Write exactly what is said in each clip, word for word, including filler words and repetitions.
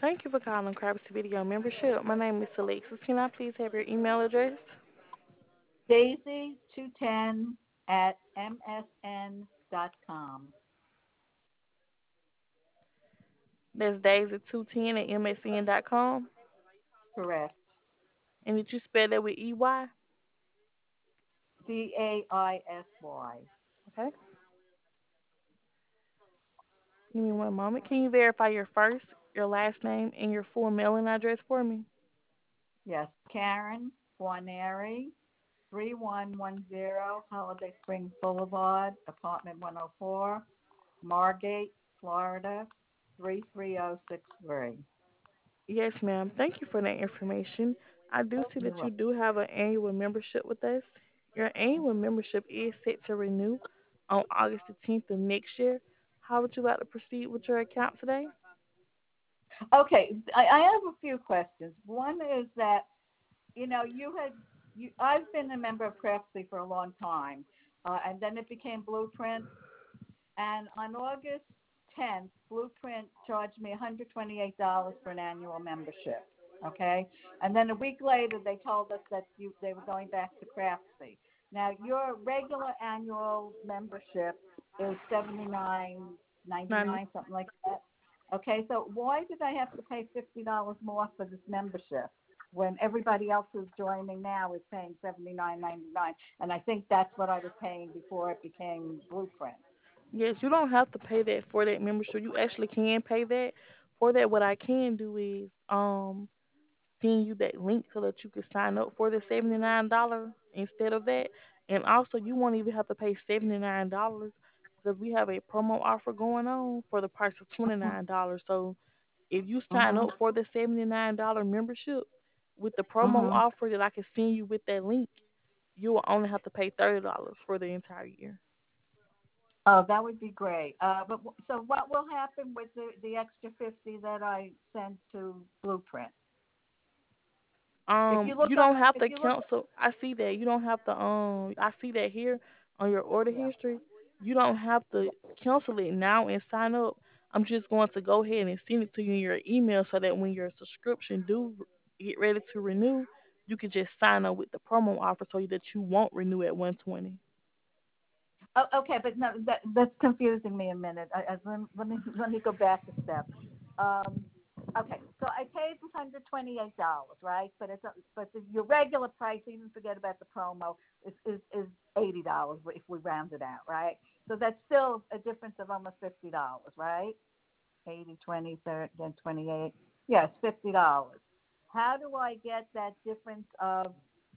Thank you for calling Crabs Video Membership. My name is Alexis. Can I please have your email address? Daisy two ten at m s n dot com. That's daisy two ten at m s n dot com. Correct. And did you spell that with E Y? C A I S Y. Okay. Give me one moment. Can you verify your first, your last name, and your full mailing address for me? Yes, Karen Guarneri, three one one zero Holiday Springs Boulevard, apartment one oh four, Margate, Florida, three three oh six three. Yes, ma'am. Thank you for that information. I do see You're that you welcome. do have an annual membership with us. Your annual membership is set to renew on August the tenth of next year. How would you like to proceed with your account today? Okay, I, I have a few questions. One is that, you know, you had, you, I've been a member of Craftsy for a long time, uh, and then it became Blueprint. And on August tenth, Blueprint charged me one hundred twenty-eight dollars for an annual membership. Okay, and then a week later, they told us that you they were going back to Craftsy. Now, your regular annual membership is seventy-nine None. ninety-nine, something like that. Okay, so why did I have to pay fifty dollars more for this membership when everybody else who's joining now is paying seventy-nine ninety-nine? And I think that's what I was paying before it became Blueprint. Yes, you don't have to pay that for that membership. You actually can pay that. For that, what I can do is um send you that link so that you can sign up for the seventy nine dollar instead of that. And also, you won't even have to pay seventy nine dollars because we have a promo offer going on for the price of twenty nine dollars. So if you sign Mhm. up for the seventy nine dollar membership with the promo Mhm. offer that I can send you with that link, you will only have to pay thirty dollars for the entire year. Oh, that would be great. Uh, but w- so what will happen with the the extra fifty that I sent to Blueprint? If Um, you you look on, don't have if to you look, cancel. I see that you don't have to. Um, I see that here on your order history. You don't have to cancel it now and sign up. I'm just going to go ahead and send it to you in your email so that when your subscription do get ready to renew, you can just sign up with the promo offer so that you won't renew at one twenty. oh, okay, but no, that that's confusing me a minute. I, I, let, let me let me go back a step. Um, okay, so I paid one hundred twenty-eight dollars, right? But it's a, but the, your regular price, even forget about the promo, is is, is eighty dollars if we round it out, right? So that's still a difference of almost fifty dollars, right? Eighty, twenty, thirty, then twenty-eight. Yes, fifty dollars. How do I get that difference of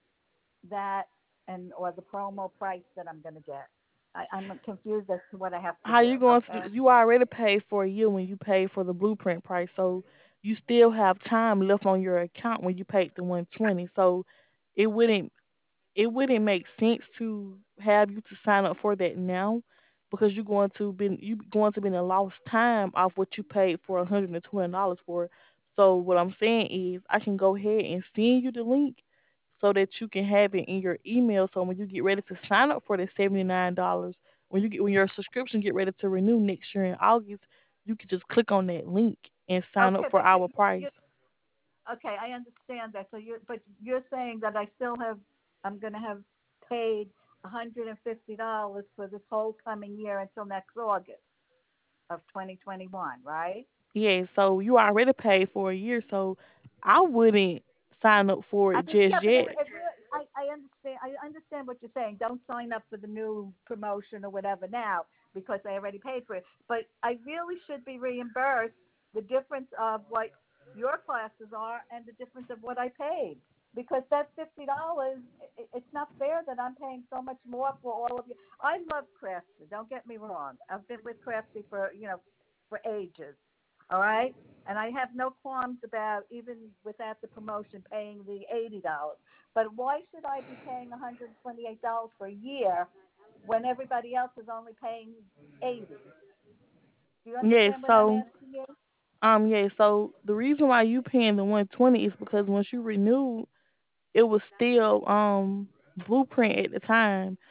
that and or the promo price that I'm going to get? I, I'm confused as to what I have to How do. you going to Okay. do? You already paid for a year when you paid for the blueprint price, so you still have time left on your account when you paid the one twenty. So it wouldn't it wouldn't make sense to have you to sign up for that now because you're going to be you going to be in a lost time off what you paid for one hundred and twenty dollars for. So what I'm saying is I can go ahead and send you the link so that you can have it in your email. So when you get ready to sign up for the seventy nine dollars, when you get when your subscription get ready to renew next year in August, you can just click on that link and sign up Okay, for but you, our price. you okay, I understand that. So you but you're saying that I still have I'm going to have paid one hundred fifty dollars for this whole coming year until next August of twenty twenty-one, right? Yeah, so you already paid for a year, so I wouldn't sign up for I it mean, just yeah, but it, yet. it really, I, I understand. I understand what you're saying. Don't sign up for the new promotion or whatever now because I already paid for it. But I really should be reimbursed the difference of what your classes are and the difference of what I paid. Because that fifty dollars, it, it's not fair that I'm paying so much more for all of you. I love Craftsy. Don't get me wrong. I've been with Craftsy for you know for ages. All right. And I have no qualms about even without the promotion paying the eighty dollars. But why should I be paying one hundred twenty-eight dollars for a year when everybody else is only paying eighty dollars? Do you Yeah, understand what I'm so asking you? um yeah, so the reason why you paying the one twenty is because once you renewed, it was still um blueprint at the time.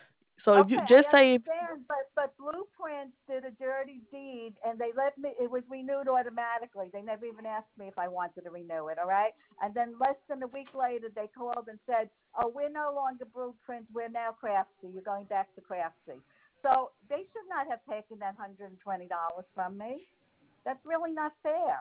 So if you Okay, I just say if understand, but but Blueprint did a dirty deed, and they let me. It was renewed automatically. They never even asked me if I wanted to renew it. All right, and then less than a week later, they called and said, "Oh, we're no longer Blueprint. We're now Craftsy. You're going back to Craftsy." So they should not have taken that hundred and twenty dollars from me. That's really not fair.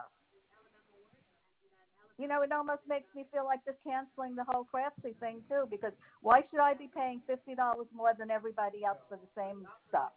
You know, it almost makes me feel like they're canceling the whole Craftsy thing too, because why should I be paying fifty dollars more than everybody else for the same stuff?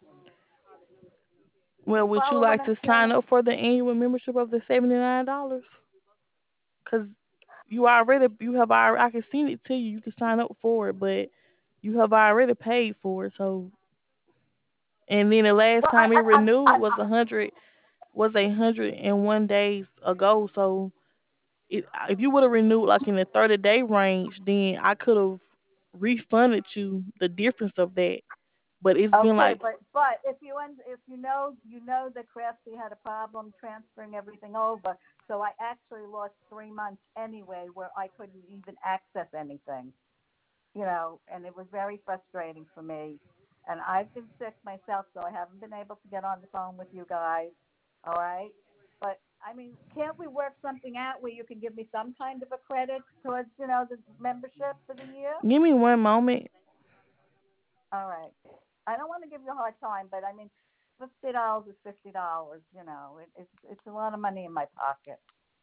Do well, you would you follow what like I'm to sign saying? up for the annual membership of the seventy nine dollars? Cause you already you have already I can send it to you. You can sign up for it, but you have already paid for it. So and then the last Well, I, time it I, I, renewed was I, a hundred was a hundred and one days ago. So it, if you would have renewed like in the thirty day range, then I could have refunded you the difference of that. But it's been okay, like but but if you un, if you know you know that Craftsy had a problem transferring everything over, so I actually lost three months anyway, where I couldn't even access anything. You know, and it was very frustrating for me. And I've been sick myself, so I haven't been able to get on the phone with you guys. All right. But I mean, can't we work something out where you can give me some kind of a credit towards, you know, the membership for the year? give me one moment. All right. I don't want to give you a hard time, but I mean, fifty dollars is fifty dollars. You know, it, it's it's a lot of money in my pocket.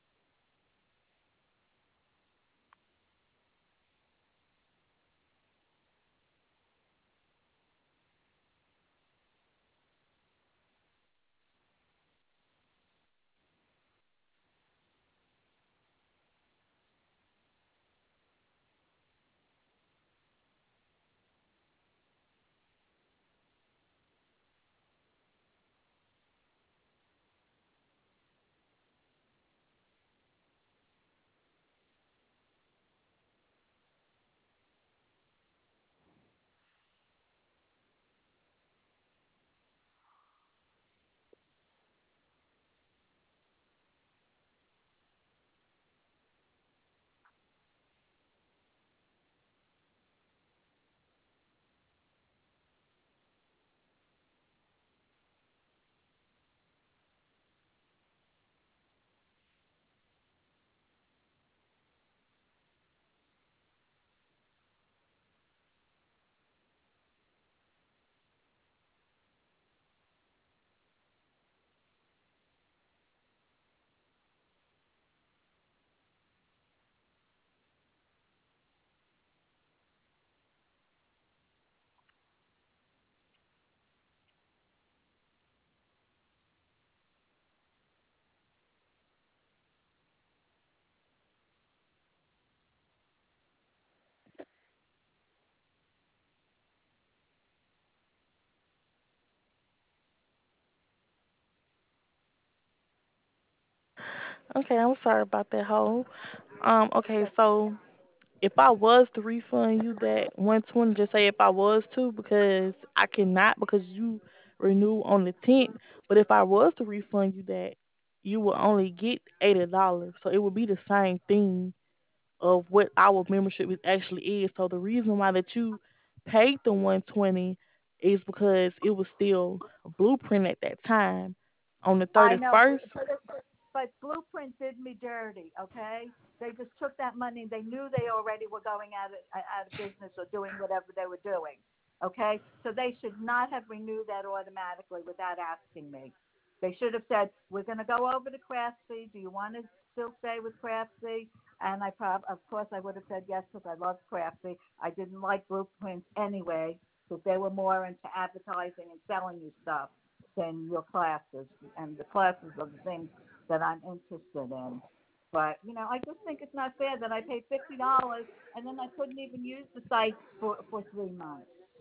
Okay, I'm sorry about that whole. Um, okay, so if I was to refund you that one twenty, just say if I was to, because I cannot because you renew on the tenth. But if I was to refund you that, you will only get eighty dollars. So it would be the same thing of what our membership is actually is. So the reason why that you paid the one twenty is because it was still Blueprint at that time on the I thirty know, first. but, but Blueprint did me dirty, okay? They just took that money. They knew they already were going out of, out of business or doing whatever they were doing, okay? So they should not have renewed that automatically without asking me. They should have said, "We're going to go over to Craftsy. Do you want to still stay with Craftsy?" And I prob, of course, I would have said yes because I love Craftsy. I didn't like Blueprint anyway because they were more into advertising and selling you stuff than your classes, and the classes are the things that I'm interested in. But you know, I just think it's not fair that I paid fifty dollars and then I couldn't even use the site for for three months.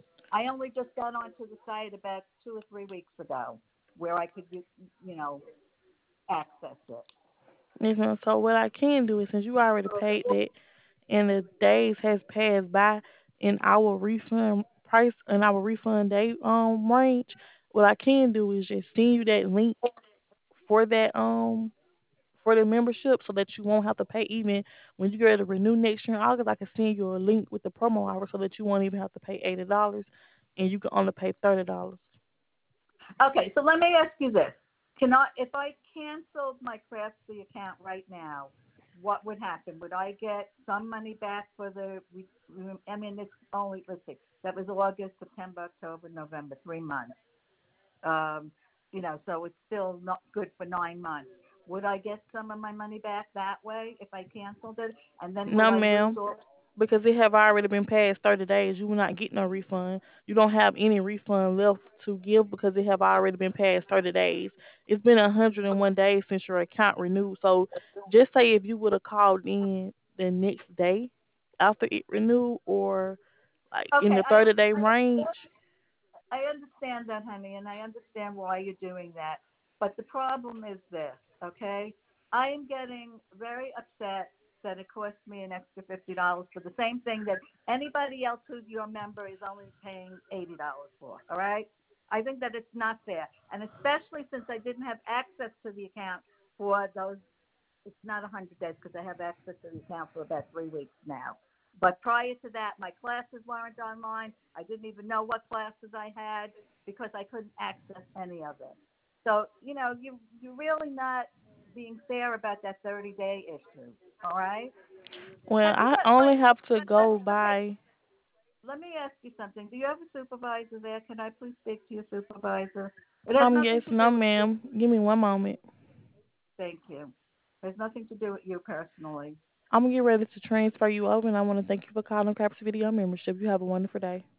I only just got onto the site about two or three weeks ago, where I could, you know, access it. Listen, so what I can do is since you already paid that and the days has passed by in our refund price and our refund date um range, what I can do is just send you that link for that um for the membership so that you won't have to pay even when you get ready to renew next year in August. I can send you a link with the promo offer so that you won't even have to pay eighty dollars. and you can only pay thirty dollars. Okay, so let me ask you this: Can I, if I canceled my Craftsy account right now, what would happen? Would I get some money back for the? I mean, it's only, let's see, that was August, September, October, November, three months. Um, you know, so it's still not good for nine months. Would I get some of my money back that way if I canceled it? And then would No, I lose ma'am, all? because it have already been past thirty days. You will not get no refund. You don't have any refund left to give because it have already been past thirty days. It's been one hundred one days since your account renewed. So just say if you would have called in the next day after it renewed or like in Okay, the I thirty day range. I understand that, honey, and I understand why you're doing that. But the problem is this, okay? I am getting very upset that it cost me an extra fifty dollars for the same thing that anybody else who's your member is only paying eighty dollars for. All right? I think that it's not fair, and especially since I didn't have access to the account for those. It's not one hundred days because I have access to the account for about three weeks now. But prior to that, my classes weren't online. I didn't even know what classes I had because I couldn't access any of it. So, you know, you, you're really not being fair about that thirty day issue. All right? Well, Have you I got, only wait, have to let, let, go okay, by. let me ask you something. Do you have a supervisor there? Can I please speak to your supervisor? It has Um, nothing yes, to no, do with you. ma'am. Give me one moment. Thank you. It has nothing to do with you personally. I'm gonna get ready to transfer you over, and I want to thank you for calling Craps Video Membership. You have a wonderful day.